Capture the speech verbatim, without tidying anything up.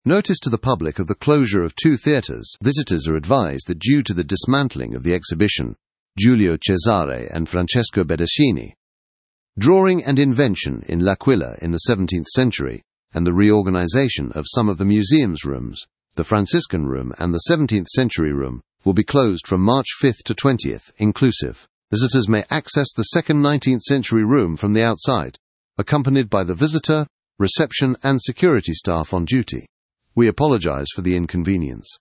Notice to the public of the closure of two theatres. Visitors are advised that due to the dismantling of the exhibition, Giulio Cesare and Francesco Bedeschini, Drawing and Invention in L'Aquila in the seventeenth century, and the reorganization of some of the museum's rooms, the Franciscan Room and the seventeenth century room, will be closed from March fifth to twentieth, inclusive. Visitors may access the second nineteenth century room from the outside, accompanied by the visitor, reception and security staff on duty. We apologize for the inconvenience.